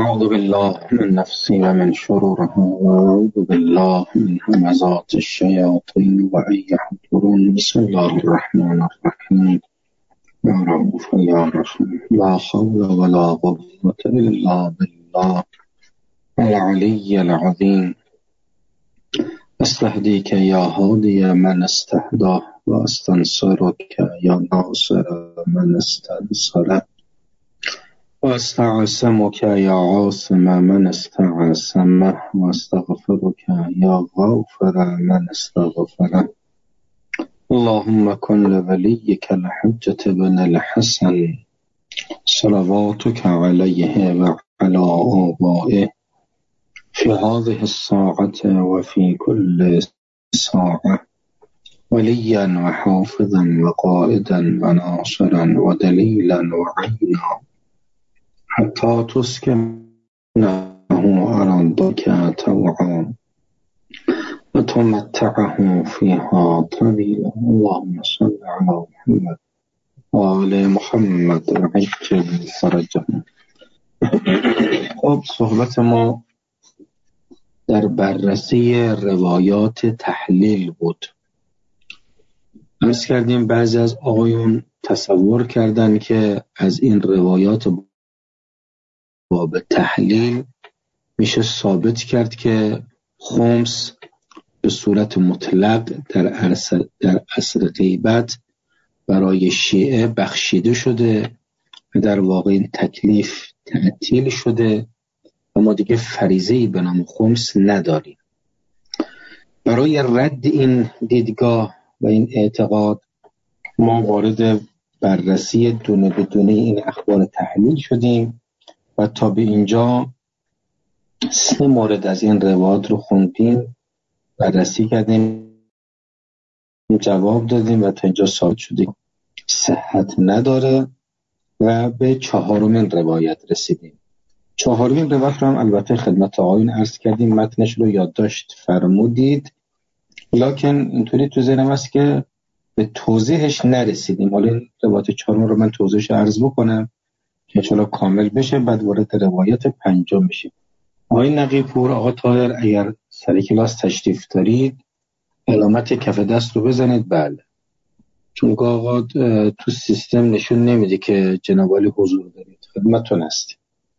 أعوذ بالله من نفسي ومن شرورها وأعوذ بالله من همزات الشياطين وأن يحضرون. بسم الله الرحمن الرحيم. يا رؤوف يا رحيم. لا حول ولا قوة إلا بالله العلي العظيم. أستهديك يا هادي من استهداه وأستنصرك يا ناصر من استنصره واستعصمك يا عاصم من استعصمه واستغفرك يا غافر من استغفره. اللهم كن لوليك الحجة بن الحسن صلواتك عليه وعلى آبائه في هذه الساعة وفي كل ساعة وليا وحافظا وقائدا وناصرا ودليلا وعينا حتى تسكنه أرضك طوعا وتمتعه فيها طويلا. اللهم صل على محمد وآل محمد وعجل فرجهم. خب، صحبت ما در بررسی روایات تحلیل بود. عرض کردیم بعضی از آقایون تصور کردن که از این روایات باب تحلیل میشه ثابت کرد که خمس به صورت مطلق در عصر غیبت برای شیعه بخشیده شده و در واقع این تکلیف تعطیل شده و ما دیگه فریضه‌ای به نام خمس نداریم. برای رد این دیدگاه و این اعتقاد ما وارد بررسی دونه به دونه این اخبار تحلیل شدیم و تا به اینجا 3 مورد از این روایات رو خوندیم، بررسی کردیم، جواب دادیم و تا اینجا ثابت شدیم صحت نداره و به 4مین روایت رسیدیم. 4مین روایت رو هم البته خدمت آقایون عرض کردیم، متنش رو یادداشت فرمودید، لکن اینطوری تو ذهنم هست که به توضیحش نرسیدیم. حالا این روایت 4 رو من توضیحش عرض بکنم که انشاءالله کامل بشه، بعد وارد روایت 5 میشیم. آقای نقی‌پور، آقا طاهر، اگر سر کلاس تشریف دارید علامت کف دست رو بزنید. بله، چون آقا تو سیستم نشون نمیده که جناب عالی حضور دارید، خدمتتون هستیم.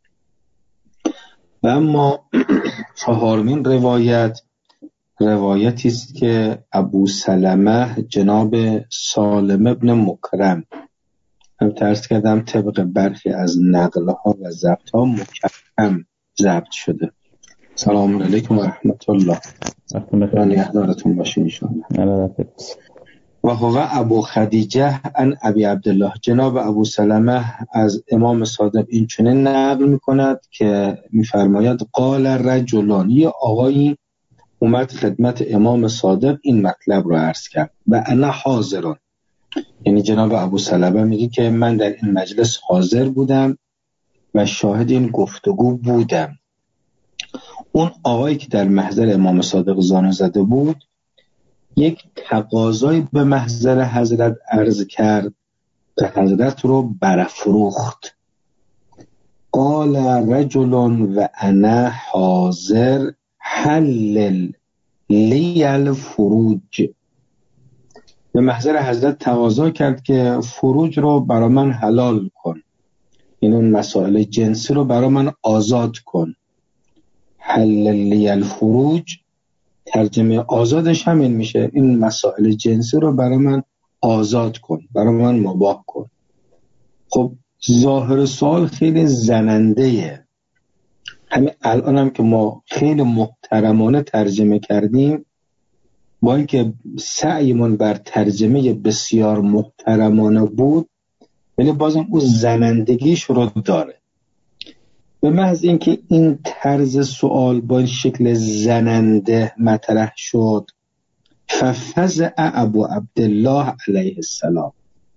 و اما 4مین روایتی است که ابو سلمه جناب سالم ابن مکرم، هم ترس کردم طبق برخی از نقلها و ضبطها مکرم ضبط شده. سلام علیکم و رحمت الله. نگهدارتون باشین انشاءالله. و هو ابو خدیجه ان ابی عبدالله، جناب ابو سلمه از امام صادق این چنین نقل میکند که میفرماید قال رجلان، یه آقایی اومد خدمت امام صادق این مطلب رو عرض کرد و انا حاضرون، یعنی جناب ابو سلمه میگه که من در این مجلس حاضر بودم و شاهد این گفتگو بودم. اون آقایی که در محضر امام صادق زانو زده بود یک تقاضایی به محضر حضرت عرض کرد که حضرت رو برافروخت. قال رجل و انا حاضر حلل لی الفروج، به محضر حضرت تقاضا کرد که فروج رو برای من حلال کن، این اون مسائل جنسی رو برای من آزاد کن. حلل لی الفروج ترجمه آزادش همین میشه، این مسائل جنسی رو برای من آزاد کن، برای من مباح کن. خب ظاهر سوال خیلی زننده‌ایه. همین الان هم که ما خیلی محترمانه ترجمه کردیم، با اینکه سعیمون بر ترجمه بسیار محترمانه بود، ولی بازم اون زنندگیش رو داره. به محض اینکه این طرز سوال با این شکل زننده مطرح شد، ففزع ابو عبدالله علیه السلام،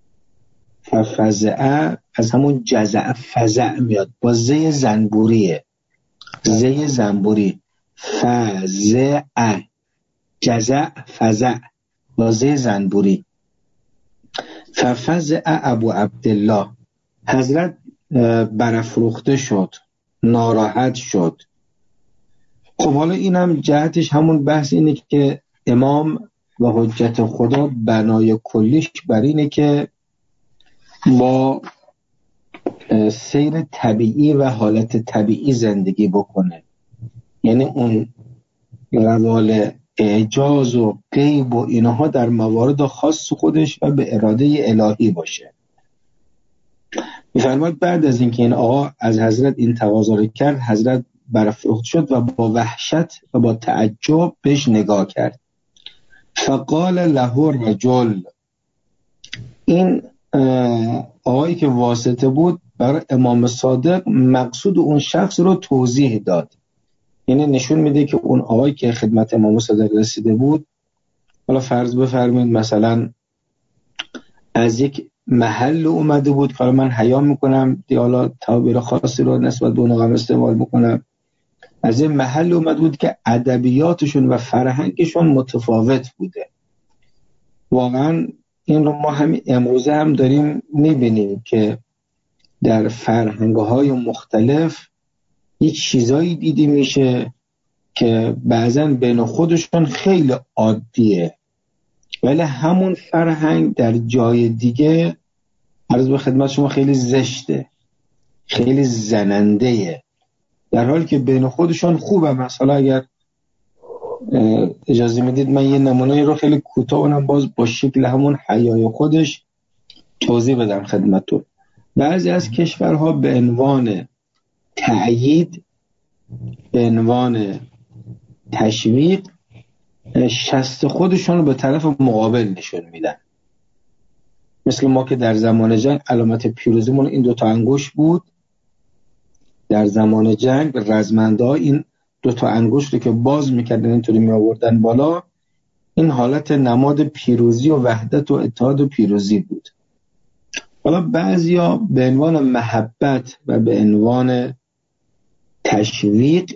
ففزع از همون جزع فزع میاد، با زی زنبوریه، زی زنبوری، فزع جزع فزع با زی زنبوری. ففزع ابو عبدالله، حضرت برافروخته شد، ناراحت شد. خب حالا اینم جهتش همون بحث اینه که امام و حجت خدا بنای کلیش بر اینه که با سیر طبیعی و حالت طبیعی زندگی بکنه، یعنی اون روال اعجاز و غیب و اینها در موارد خاص خودش و به اراده الهی باشه. می‌فرماید بعد از اینکه این آقا از حضرت این تقاضا رو کرد، حضرت برافروخت شد و با وحشت و با تعجب بهش نگاه کرد. فقال له رجل، این آقایی که واسطه بود برای امام صادق مقصود اون شخص رو توضیح داد، یعنی نشون میده که اون آقایی که خدمت امام صادق رسیده بود، حالا فرض بفرمایید مثلا از یک محل اومده بود که من حیا میکنم حالا تعبیر خاصی رو نسبت به اون استعمال میکنم، از این محل اومده بود که ادبیاتشون و فرهنگشون متفاوت بوده. واقعا این رو ما همین امروزه هم داریم میبینیم که در فرهنگ‌های مختلف یه چیزایی دیده میشه که بعضن بین خودشون خیلی عادیه، ولی همون فرهنگ در جای دیگه عرض به خدمت شما خیلی زشته، خیلی زننده، در حالی که بین خودشون خوبه. مثلا اگر اجازه میدید من یه نمونه رو خیلی کوتاه اونم باز با شکل همون حیای خودش توضیح بدم خدمتتون. بعضی از کشورها به عنوان تأیید، به عنوان تشویق شست خودشون رو به طرف مقابل نشون میدن. مثل ما که در زمان جنگ علامت پیروزیمون این 2 انگشت بود، در زمان جنگ رزمنده این 2 انگشت رو که باز میکردن اینطوری میآوردن بالا، این حالت نماد پیروزی و وحدت و اتحاد و پیروزی بود. حالا بعضیا به عنوان محبت و به عنوان تشویق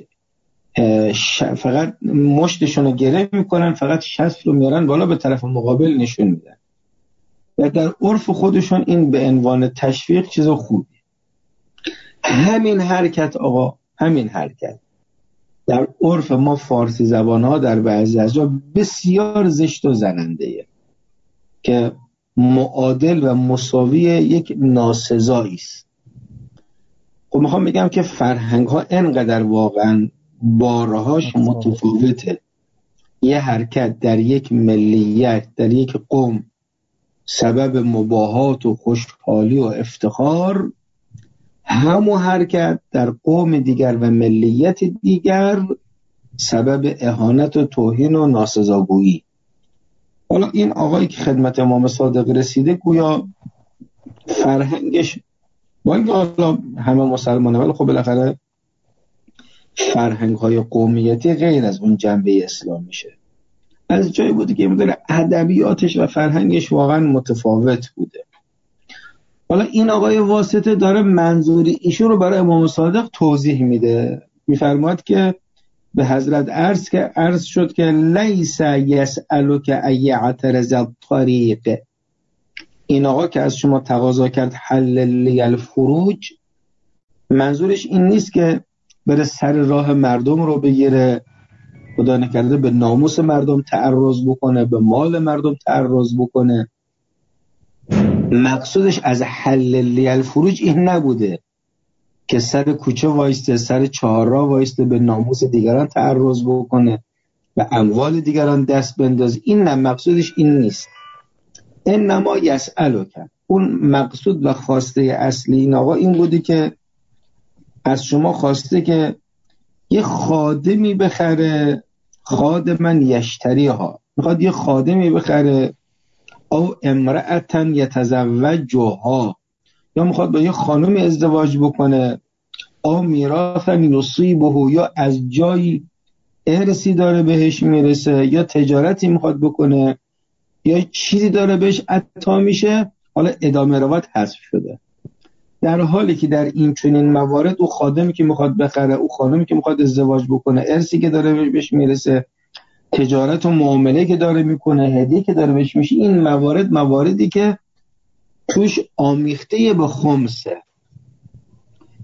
فقط مشتشون رو گره میکنن، فقط شست رو میارن بالا به طرف مقابل نشون میدن و در عرف خودشون این به عنوان تشویق چیز خوبی. همین حرکت آقا، همین حرکت در عرف ما فارسی زبان ها در بعضی از جا بسیار زشت و زننده‌ایه که معادل و مساوی یک ناسزایی است. خب میخوام بگم که فرهنگ ها انقدر واقعا بارهاش متفاوته. یه حرکت در یک ملیت، در یک قوم سبب مباهات و خوشحالی و افتخار، همون حرکت در قوم دیگر و ملیت دیگر سبب اهانت و توهین و ناسزاگویی. حالا این آقایی که خدمت امام صادق رسیده گویا فرهنگش با اینکه حالا همه مسلمانه، ولی خب بالاخره فرهنگ های قومیتی غیر از اون جنبه اسلام میشه، از جایی بوده که مدل ادبیاتش و فرهنگش واقعا متفاوت بوده. حالا این آقای واسطه داره منظور ایشون رو برای امام صادق توضیح میده. میفرماد که به حضرت عرض شد که لیس یسألک ای اعترض الطریق، این آقا که از شما تقاضا کرد حل لی الفروج، منظورش این نیست که بره سر راه مردم رو بگیره، خدا نکرده به ناموس مردم تعرض بکنه، به مال مردم تعرض بکنه. مقصودش از حل لی الفروج این نبوده که سر کوچه وایسته، سر چهارراه وایسته، به ناموس دیگران تعرض بکنه و اموال دیگران دست بنداز. این نه، مقصودش این نیست. انما یسألک، اون مقصود و خواسته اصلی این آقا این بوده که از شما خواسته که یه خادمی بخره، خادمن یشتریها، میخواد یه خادمی بخره، او امرأتن یتزوجها، یا میخواد با یه خانمی ازدواج بکنه، او میراثن یصیبه، یا از جایی ارثی داره بهش میرسه، یا تجارتی میخواد بکنه، یا چیزی داره بهش عطا میشه. حالا ادامه روایت حذف شده. در حالی که در این چنین موارد او خادمی که میخواد بخره، او خانمی که میخواد ازدواج بکنه، ارثی که داره بهش میرسه، تجارت و معامله که داره میکنه، هدیه که داره بهش میشه، این مواردی که توش آمیخته به خمسه.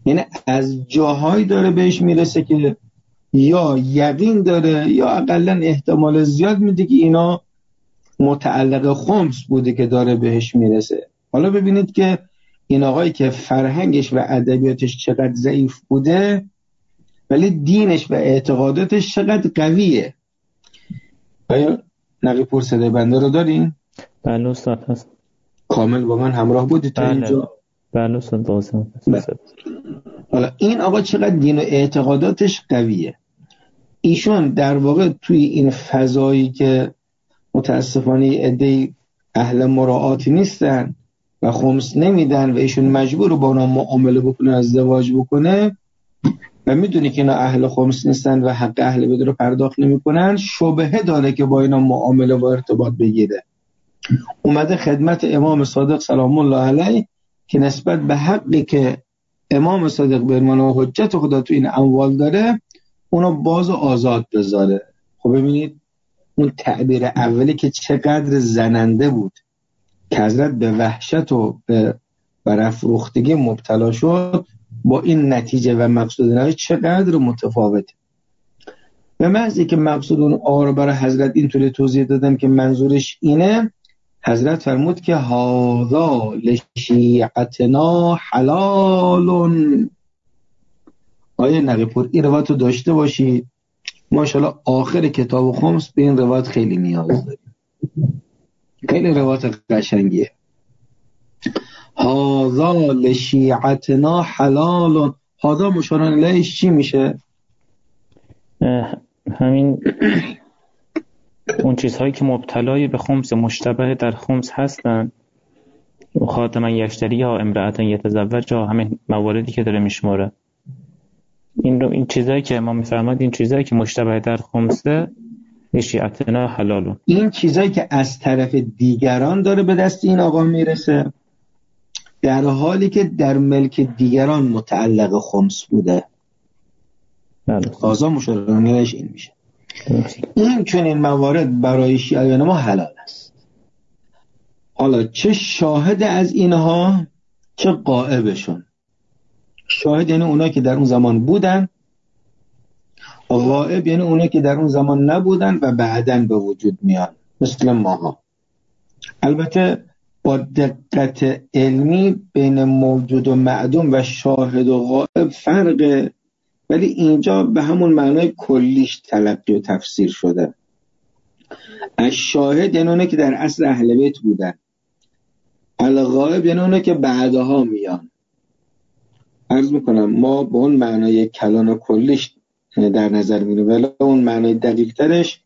یعنی از جاهایی داره بهش میرسه که یا یقین داره یا اقلا احتمال زیاد میده که اینا متعلق خمس بوده که داره بهش میرسه. حالا ببینید که این آقایی که فرهنگش و ادبیاتش چقدر ضعیف بوده ولی دینش و اعتقاداتش چقدر قویه. آیا نقی پور صدای بنده رو دارین؟ بله استاد هست. کامل با من همراه بودی تا اینجا؟ بله استاد بازم. حالا این آقا چقدر دین و اعتقاداتش قویه. ایشون در واقع توی این فضایی که متاسفانه عده‌ای اهل مراعات نیستن و خمس نمیدن و ایشون مجبور با اونا معامله بکنه، ازدواج بکنه و میدونی که اینا اهل خمس نیستن و حق اهل بدر رو پرداخت نمیکنن، شبهه داره که با اینا معامله و ارتباط بگیره. اومده خدمت امام صادق سلام الله علیه که نسبت به حقی که امام صادق به عنوان حجت خدا تو این اموال داره اونو باز و آزاد بذاره. خب ببینید اون تعبیر اولی که چقدر زننده بود که حضرت به وحشت و به برافروختگی مبتلا شد با این نتیجه و مقصود نهایی چقدر متفاوته. به محض که مقصود اون آقا رو برای حضرت اینطوری توضیح دادم که منظورش اینه، حضرت فرمود که هذا لشیعتنا حلال. آیه نقی پور این روایت رو داشته باشید، ماشاءالله آخر کتاب خمس به این روایت خیلی نیاز داریم، خیلی روایت قشنگیه. هذا لشیعتنا حلال. هذا مشار الیهش چی میشه؟ همین اون چیزهایی که مبتلای به خمس مشتبه در خمس هستن، خاتما یشتری یا امرأة یتزوج، همین مواردی که داره میشماره. این چیزایی که امام میفرماد، این چیزایی که مشتبه در خمسه لشیعتنا حلال، این چیزایی که از طرف دیگران داره به دست این آقا میرسه در حالی که در ملک دیگران متعلق خمس بوده. قاضا مشارنش این میشه. این چنین موارد برای شیعیان ما حلال است. حالا چه شاهد از اینها چه غائبشون. شاهد یعنی اونا که در اون زمان بودن، غائب یعنی اونا که در اون زمان نبودن و بعداً به وجود میان مثل ماها. البته با دقت علمی بین موجود و معدوم و شاهد و غائب فرقه، ولی اینجا به همون معنای کلیش تلقی و تفسیر شده. الشاهد یعنی اونه که در اصل اهل بیت بودن، الغائب یعنی اونه که بعدها میان. عرض میکنم ما به اون معنای کلان و کلیش در نظر میگیریم، ولی اون معنای دقیق ترش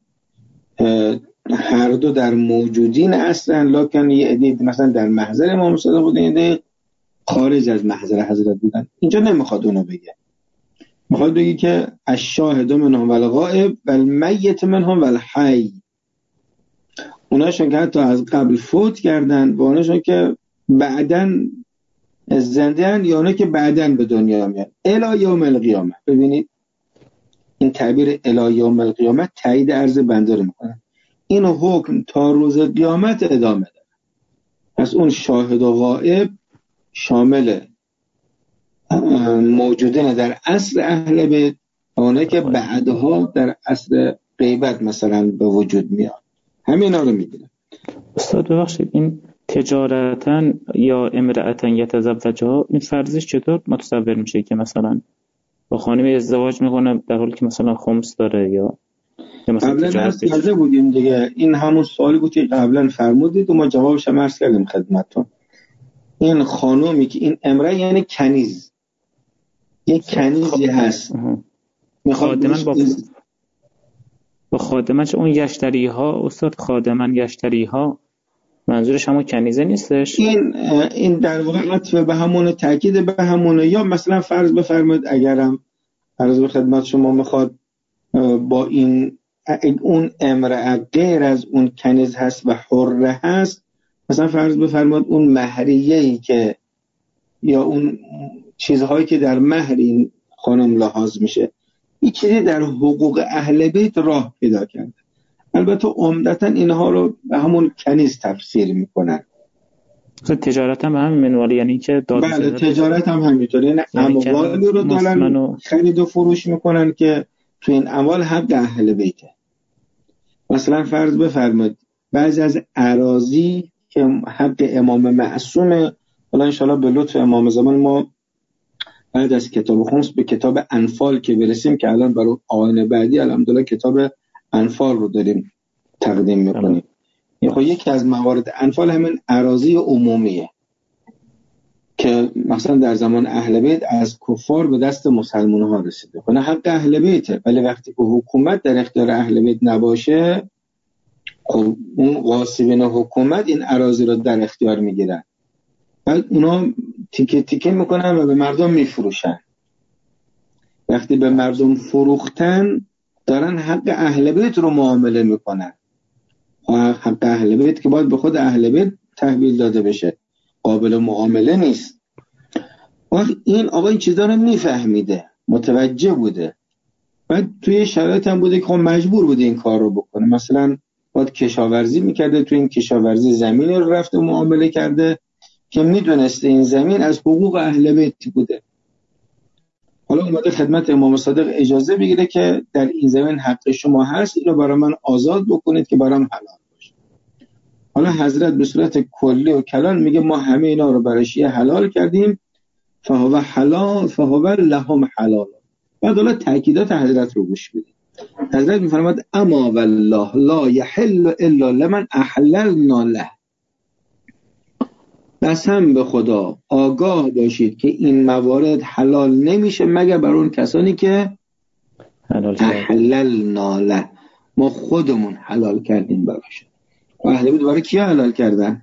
هر دو در موجودین اصلا، لکن یه عدید مثلا در محضر امام صادق بودن، یه خارج از محضر حضرت بودن. اینجا نمیخواد اونو بگه، میخواد بگی که الشاهد منهم والغائب والمیت منهم والحی. اوناشون که حتی از قبل فوت کردن و اوناشون که بعدن زنده هن یا اوناشون که بعدن به دنیا میان الی یوم القیامه. ببینید این تعبیر الی یوم القیامه تایید عرض بنده رو میکنه. این حکم تا روز قیامت ادامه داره. پس اون شاهد و غائب شامل موجودین در عصر اهل بیت، اونه که بعدها در عصر غیبت مثلا به وجود میاد، همینا رو میگیرن. استاد ببخشید، این تجارتا یا امرأة یتزوج ها، این فرضش چطور متصور میشه که مثلا با خانمی ازدواج میکنه در حالی که مثلا خمس داره یا مثلا تجارت کرده بودیم دیگه. این همون سوالی بود که قبلا فرمودید و ما جوابش هم عرض کردیم خدمتتون. این خانومی که این امرأه یعنی کنیز، یک کنیزی هست، خادمن با خادمنش اون یشتری ها. استاد خادمن یشتری ها منظورش همون کنیزه نیستش؟ این در واقع عطف به همونه، تاکید به همونه. یا مثلا فرض بفرمایید اگرم عرض به خدمت شما میخواد با این اون امرأه غیر از اون کنیز هست و حره هست، مثلا فرض بفرمایید اون مهریه‌ای که یا اون چیزهایی که در مهر این خانم لحاظ میشه، این چیزی در حقوق اهل بیت راه پیدا کرده. البته عمدتا اینها رو به همون کنیز تفسیر میکنن. تجارت هم همین منواله، یعنی که بله تجارت هم همینطوره، یعنی اموالی رو دارن خرید و فروش میکنن که تو این اموال حق اهل بیته. مثلا فرض بفرمایید بعضی از اراضی که حق امام معصومه، حالا انشاءالله به لطف امام زمان ما بعد از کتاب خمس به کتاب انفال که برسیم، که الان برای آیین بعدی الحمدلله کتاب انفال رو داریم تقدیم میکنیم. خب یکی از موارد انفال همین اراضی عمومیه که مثلا در زمان اهل بیت از کفار به دست مسلمان ها رسیده، خب حق اهل بیته، ولی وقتی که حکومت در اختیار اهل بیت نباشه، خب اون غاصبین حکومت این اراضی رو در اختیار میگیرن، بعد اونا تیکه تیکه میکنن و به مردم میفروشن. وقتی به مردم فروختن دارن حق اهل بیت رو معامله میکنن. حق اهل بیت که باید به خود اهل بیت تحویل داده بشه، قابل معامله نیست. وقت این آقا این چیزا رو میفهمیده، متوجه بوده، بعد توی شرایط هم بوده که خب مجبور بوده این کار رو بکنه. مثلا باید کشاورزی میکرده، توی این کشاورزی زمین رو رفته معامله کرده که میدونسته این زمین از حقوق اهل بیت بوده. حالا اومده خدمت امام صادق اجازه بگیره که در این زمین حق شما هست، اینو برای من آزاد بکنید که برام حلال باشه. حالا حضرت به صورت کلی و کلان میگه ما همه اینا رو برای شیعه حلال کردیم، فهو حلال فهو لهم حلال. بعد حالا تأکیدات حضرت رو گوش بدید. حضرت میفرماد اما والله لا یحل الا لمن احللنا له. قسم به خدا آگاه باشید که این موارد حلال نمیشه مگر بر اون کسانی که احللنا له، ما خودمون حلال کردیم براشون. و اهل بیت برای کیا حلال کردن؟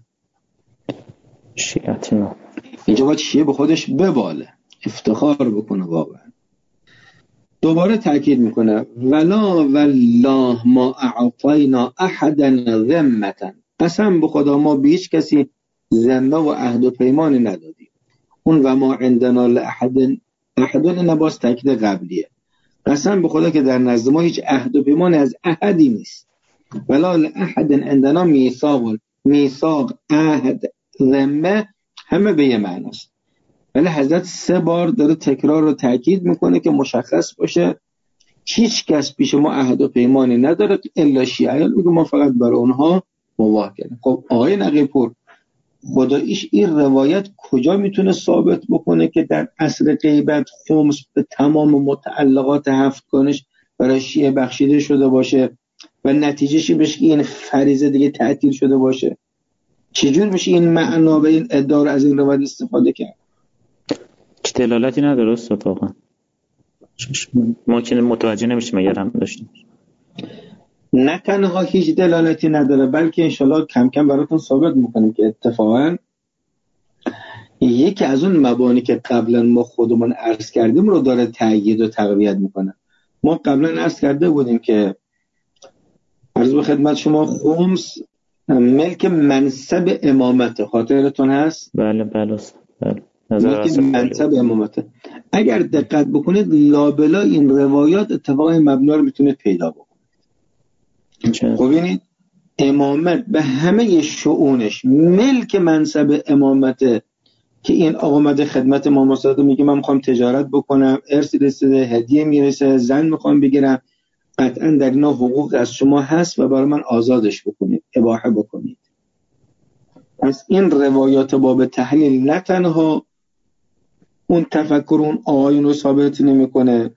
شیعتنا. اینجا باید شیعه به خودش بباله، افتخار بکنه واقعا. دوباره تأکید میکنه ولا والله ما اعطینا احدا ذمتا. قسم به خدا ما به هیچ کسی ذمه و عهد و پیمانی ندادیم. اون و ما عندنا احد نباز تأکید قبلیه. قسم به خدا که در نزد ما هیچ عهد و پیمانی از احدی نیست. ولا احد عندنا میثاق عهد ذمه همه به یه معناست، ولی حضرت 3 بار داره تکرار رو تأکید میکنه که مشخص باشه هیچ کس پیش ما عهد و پیمانی نداره الا شیعه، میگه ما فقط برای اونها مباح کردیم. خب آقای نقی‌پور خداییش این روایت کجا میتونه ثابت بکنه که در عصر غیبت خمس به تمام متعلقات 7 کنش برای شیعه بخشیده شده باشه و نتیجهش بشه که این فریضه دیگه تعطیل شده باشه؟ چجور میشه این معنا و این ادعا رو از این روایت استفاده کرد؟ چه دلالتی نداره استاد واقعا. ما که متوجه نمیشیم اگر هم داشتیم. نه تنها هیچ دلالتی نداره، بلکه انشالله کم کم براتون ثابت میکنیم که اتفاقا یکی از اون مبانی که قبلا ما خودمون عرض کردیم رو داره تأیید و تقویت میکنه. ما قبلا عرض کرده بودیم که عرض به خدمت شما خمس ملک منصب امامته، خاطرتون هست؟ بله بله بله. ملک منصب امامته. اگر دقت بکنید لابلا این روایات اتفاقا مبنا رو میتونه پیدا بکنه. خب ببینید امامت به همه شؤونش ملک منصب امامته که این آقا اومده خدمت امام صادق میگه من میخوام تجارت بکنم، ارثی رسیده، هدیه میرسه، زن میخوام بگیرم، قطعا در اینا حقوق از شما هست و برای من آزادش بکنید، اباحه بکنید. پس این روایات باب تحلیل نه تنها اون تفکر اون آیون رو ثابت نمیکنه،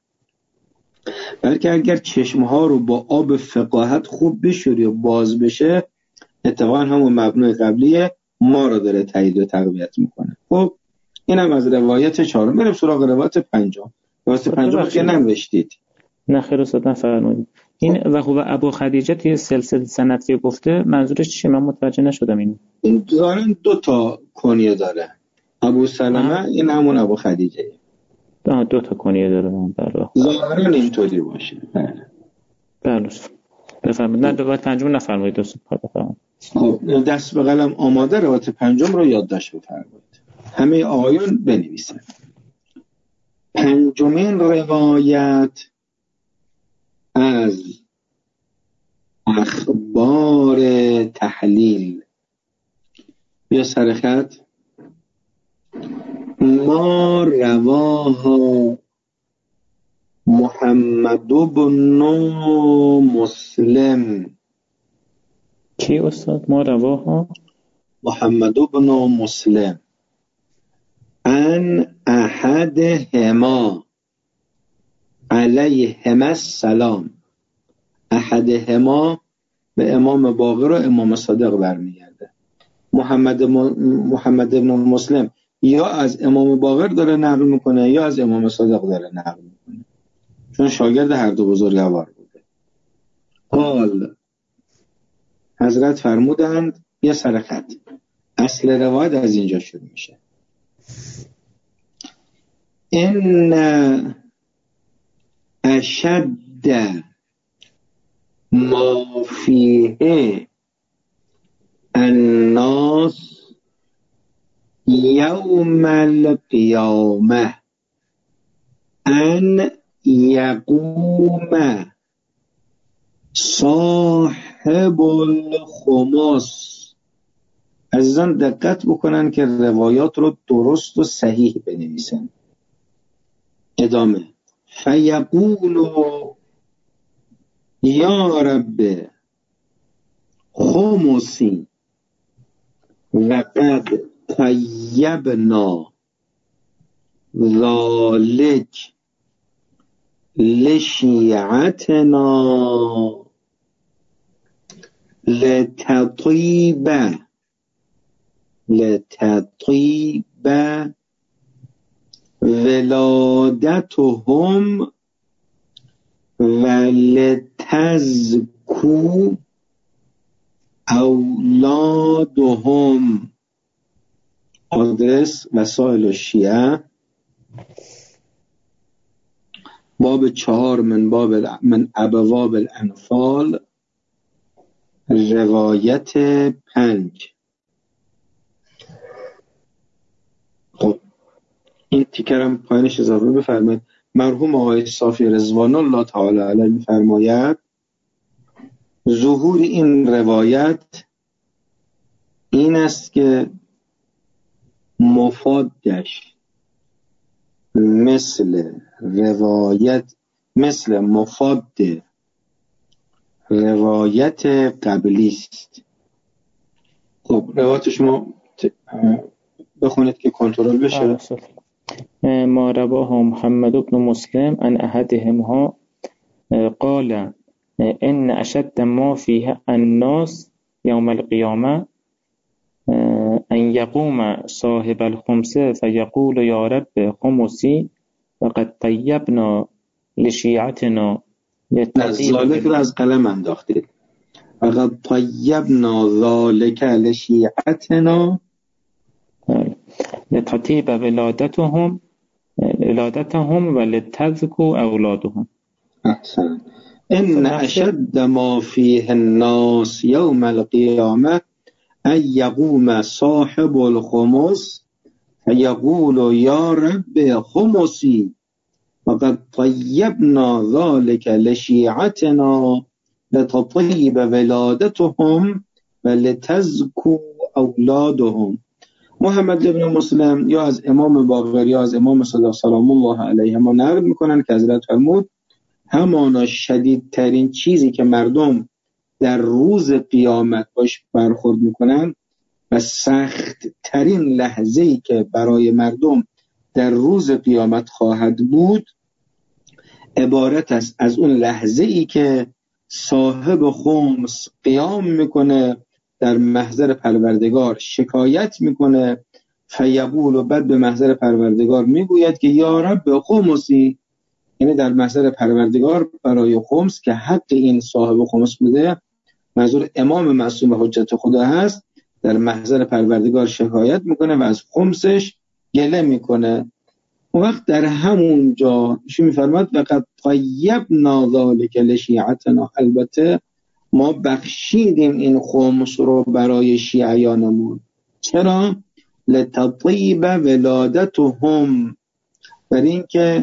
بلکه اگر چشمها رو با آب فقاهت خوب بشوری و باز بشه اتفاقا همون مبنای قبلیه ما رو داره تایید و تقویت میکنه. خب اینم از روایت 4. میرم سراغ روایت 5. روایت 5 که ننوشتید. نه خیر استاد نفرمایید. این و خوب ابو خدیجه توی سلسله سند که گفته منظورش چیه؟ من متوجه نشدم. این ظاهرا 2 کنیه داره. ابو سلمه این همون ابو خدیجه. 2 کنیه داره. بله ظاهرا اینطوری باشه. بله بفرمایید. نه روایت 5 نفرمایید دوست بفرمایید. خب دست به قلم آماده، روایت 5 رو یادداشت بفرمایید. همه آقایون بنویسن. 5 روایت از اخبار تحلیل یا سرخط ما رواها محمد بن مسلم. کی استاد؟ ما رواها محمد بن مسلم ان احدهما علیهما السلام. احدهما به امام باقر و امام صادق برمیگرده. محمد بن مسلم یا از امام باقر داره نقل میکنه یا از امام صادق داره نقل میکنه، چون شاگرد هر دو بزرگوار بوده. قال، حضرت فرمودند، یه سرخط، اصل روایت از اینجا شروع میشه. ان اشد ما فیه الناس یوم القیامه ان یقوم صاحب الخمس. عزیزان دقت بکنن که روایات رو درست و صحیح بنویسن. ادامه فیقول یا رب خمسی وقد طیبنا ذالک لشیعتنا لتطیب ولادتهم ولتزکو اولادهم. آدرس وسائل الشیعه، باب 4 من ابواب الانفال، روایت 5. خب این تیکرم پایینش اضافه بفرمایید. مرحوم آقای صافی رضوان الله تعالی علیه می‌فرماید ظهور این روایت این است که مفادش مثل مفاد روایت قبلی است. خب روایت شما بخونید که کنترل بشه. ما رواه محمد بن مسلم عن احدهما قال ان اشد ما فيه الناس يوم القيامه ان يقوم صاحب الخمس فيقول يا رب خمسي وقد طيبنا لشيعتنا. ذالک رو از قلم انداختید. وقد طیبنا ذالک لشیعتنا لتطیب ولادتهم ولتزکو اولادهم. احسن. ان اشد ما فيه الناس يوم القيامه ان يقوم صاحب الخمس فيقول يا رب خمسي وقد طيبنا ذلك لشيعتنا لتطيب ولادتهم ولتزكو اولادهم. محمد ابن مسلم یا از امام باقر یا از امام صادق سلام الله علیهما نقل میکنن که حضرت فرمود همانا شدیدترین چیزی که مردم در روز قیامت باش برخورد میکنن و سخت ترین لحظه‌ای که برای مردم در روز قیامت خواهد بود عبارت است از اون لحظه‌ای که صاحب خمس قیام میکنه، در محضر پروردگار شکایت میکنه، فیقول و بعد به محضر پروردگار میگوید که یا رب خمسی، یعنی در محضر پروردگار برای خمس که حق این صاحب خمس بوده، منظور امام معصوم و حجت خدا هست، در محضر پروردگار شکایت میکنه و از خمسش گله میکنه. اون وقت در همون جا ایشون میفرماد وقد طیبنا ذلک لشیعتنا، البته ما بخشیدیم این خمس رو برای شیعیانمون. چرا؟ لتطیب ولادتهم، برای اینکه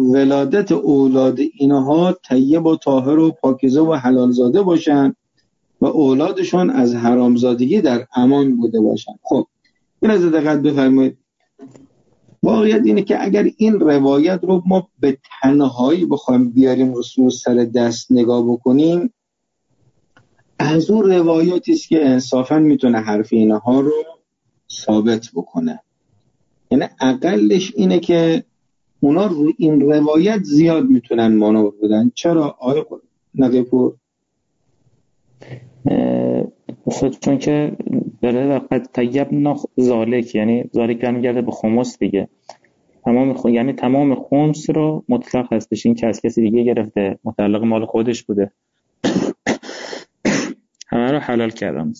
ولادت اولاد اینها طیب و طاهر و پاکیزه و حلال زاده باشن و اولادشان از حرامزادگی در امان بوده باشند. خب این از دقت بفرمایید. واقعیت اینه که اگر این روایت رو ما به تنهایی بخوایم بیاریم و سر دست نگاه بکنیم، از اون روایاتی است که انصافا میتونه حرف اینها رو ثابت بکنه. یعنی اقلش اینه که اونا رو این روایت زیاد میتونن مانور بدن. چرا آقای نقی‌پور؟ چون که داره وقت طیبنا ذالک، یعنی ذالک برمیگرده به خمس دیگه. یعنی تمام خمس رو مطلق هستش، این که از کسی دیگه گرفته، متعلق مال خودش بوده، همه رو حلال کردم.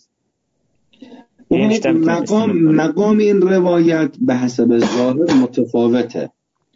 مقام این روایت به حسب ظاهر متفاوته.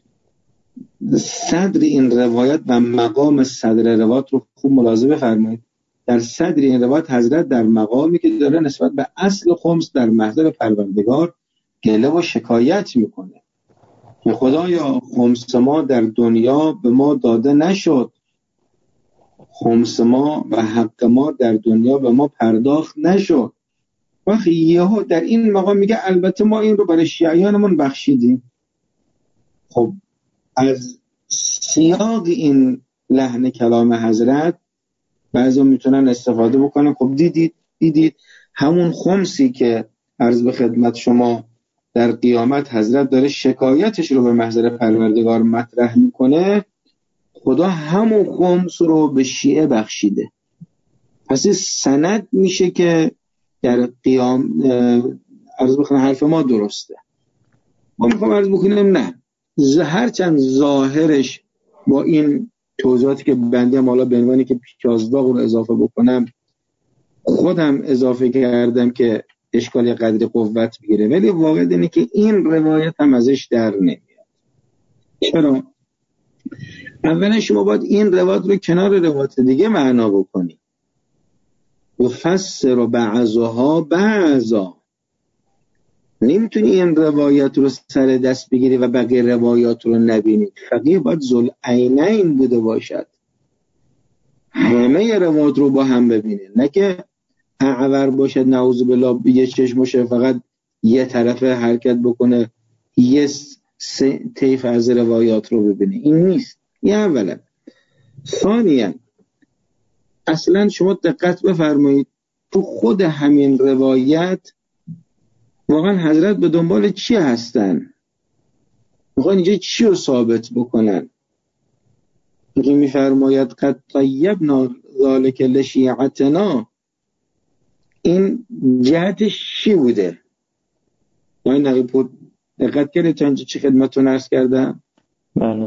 صدر این روایت و مقام صدر روایت رو خوب ملاحظه بفرمایید. در صدر این روایت حضرت در مقامی که داره نسبت به اصل خمس در محضر پروردگار گله و شکایت میکنه که خدایا خمس ما در دنیا به ما داده نشد، خمس ما و حق ما در دنیا به ما پرداخت نشد. وقتی یهو در این مقام میگه البته ما این رو برای شیعیانمون بخشیدیم. خب از سیاق این لحن کلام حضرت بعضی میتونن استفاده بکنن. خب دیدید همون خمسی که عرض به خدمت شما در قیامت حضرت داره شکایتش رو به محضر پروردگار مطرح میکنه، خدا همون خمس رو به شیعه بخشیده. پس سند میشه که در قیام عرض بکنم حرف ما درسته. ما میخوام عرض بکنیم نه، هرچند ظاهرش با این توضیحاتی که بنده حالا به عنوانی که پیشازداغ رو اضافه بکنم خودم اضافه کردم که اشکال قدر قوت بگیره، ولی واقع اینه که این روایت هم ازش در نمیاد. چرا؟ اولا شما باید این روایت رو کنار روایت دیگه معنا بکنی. یفسر بعضها بعضا. نمیتونی این روایت رو سر دست بگیری و بقیه روایات رو نبینی. فقیه باید ذوالعینین بوده باشد، همه روایات رو با هم ببینه، نه که اعور باشد نعوذ بالله یه چشمش فقط یه طرف حرکت بکنه، یه طیف از روایات رو ببینه. این نیست. این اولا. ثانیا اصلا شما دقت بفرمایید تو خود همین روایت واقعا حضرت به دنبال چی هستن؟ میخوان اینجا چی رو ثابت بکنن؟ که میفرماید قد طیبنا ذالک لشیعتنا، این جهتش چی بوده؟ ما این نقی‌پور دقت کردید تا اینجا چی خدمتتون عرض کردم؟ بله.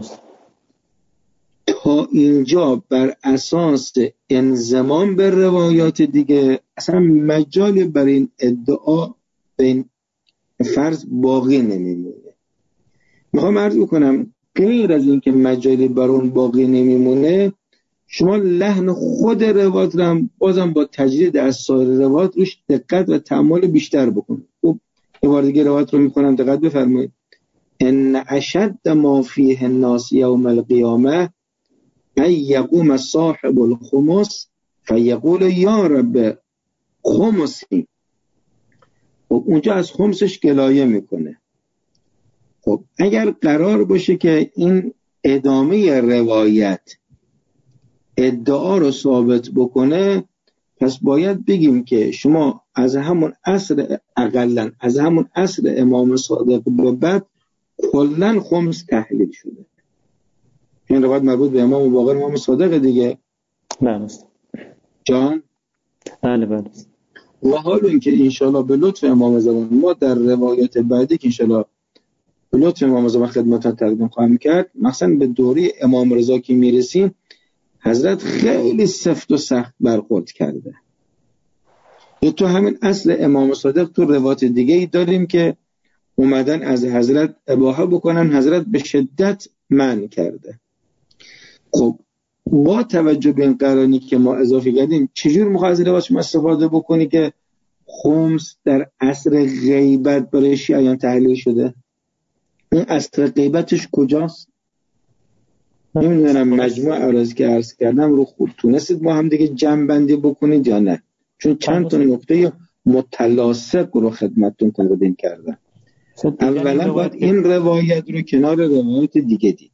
تا اینجا بر اساس انضمام به روایات دیگه اصلا مجالی برای این ادعا به این فرض باقی نمیمونه. میخوام عرض بکنم غیر از این که مجالی بر اون باقی نمیمونه، شما لحن خود روایت رو هم بازم با تجدید از سایر روایات روش دقت و تأمل بیشتر بکنید. خب یه بار دیگه روایت رو میکنم، دقت بفرمایید. ان اشد ما فیه الناس یوم القیامه ای یقوم صاحب الخمس فیقول یا رب خمسی. خب اونجا از خمسش گلایه میکنه. خب اگر قرار باشه که این ادامه روایت ادعا رو ثابت بکنه، پس باید بگیم که شما از همون عصر اقلن از همون عصر امام صادق به بعد کلن خمس تحلیل شده. این روایت مربوط به امام باقر امام صادق دیگه. بله جان. بله. و حال این که انشالله به لطف امام زمان ما در روایت بعدی که انشالله به لطف امام زمان خدمتتون تقدیم خواهم کرد، مثلا به دوره امام رضا که میرسیم حضرت خیلی سفت و سخت برخورد کرده. تو همین اصل امام صادق تو روایت دیگه ای داریم که اومدن از حضرت اباحه بکنن، حضرت به شدت منع کرده. خب با توجه به این قرانی که ما اضافه کردیم، چجور میخواه از روایت ما استفاده بکنی که خمس در عصر غیبت برای شیعیان تحلیل شده؟ این عصر غیبتش کجاست؟ نمیدونم مجموع عرض که عرض کردم رو خود تونستید با هم دیگه جمع بندی بکنید یا نه؟ چون چند تا نکته متلاصق رو خدمتتون تقدیم کردم. اولا باید این روایت رو کنار روایت دیگه دید.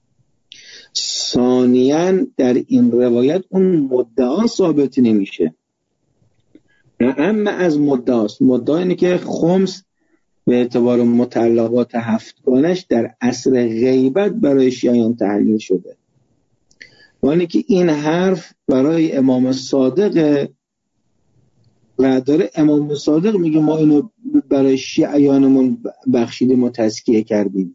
ثانیاً در این روایت اون مدعا ثابت نمیشه، اما از مدعاست. مدعا اینه که خمس به اعتبار مطلقات 7گانش در عصر غیبت برای شیعیان تحلیل شده، وانی که این حرف برای امام صادق و داره امام صادق میگه ما اینو برای شیعیانمون بخشیدیم و تزکیه کردیم.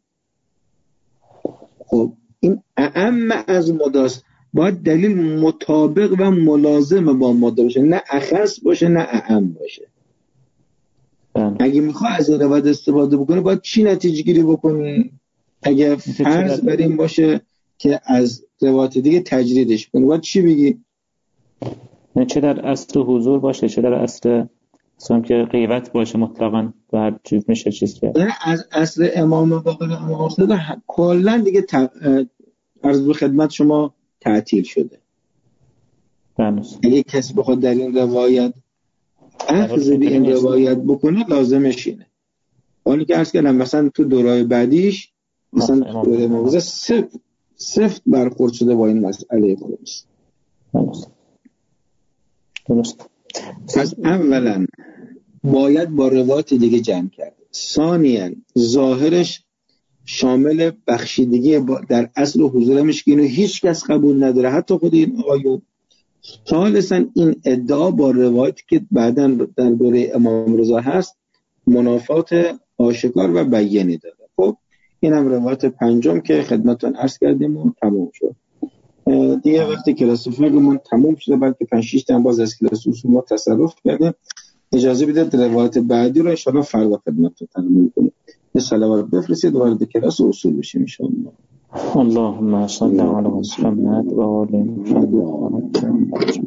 خب این اعم از مداست، باید دلیل مطابق و ملازم با ماده باشه، نه اخص باشه نه اعم باشه. اگه میخواه از روایت استفاده بکنه باید چی نتیجه گیری بکنه؟ اگه فرض بر این باشه که از روایت دیگه تجریدش کنه باید چی بگی؟ نه چه در اصل حضور باشه چه در اصل که غیبت باشه مطلقاً و هر چیز میشه چیز کرد. یعنی از اصل امام باقر امام صادق کلا دیگه عرض به خدمت شما تعطیل شده. اگه کسی بخواد در این روایت اخذ به این روایت بکنه لازمش اینه. حالی که عرض کردم مثلا تو دورای بعدیش مثلا دوره امام سفت برخورد شده با این مسئله خمس. درست. پس اولا باید با روایت دیگه جمع کرد. ثانیاً ظاهرش شامل بخشیدگی در اصل و حضور مشکین و هیچ کس قبول نداره، حتی خود این آقایون. ثالثاً این ادعا با روایتی که بعداً در دوره امام رضا هست منافات آشکار و بیانی داره. خب این هم روایت پنجم که خدمتتون عرض کردیم و تمام شد. دیگه وقتی کلاس فقهمون تمام شده، بلکه 5-6 تا باز از کلاس اصول ما تصرف کردیم، اجازه بدید روایت بعدی رو ان شاء الله فردا خدمتتون تقدیم کنیم. یه صلوات بفرستید وارد کلاس اصول بشیم ان شاء الله. اللهم صل علی محمد و آل محمد.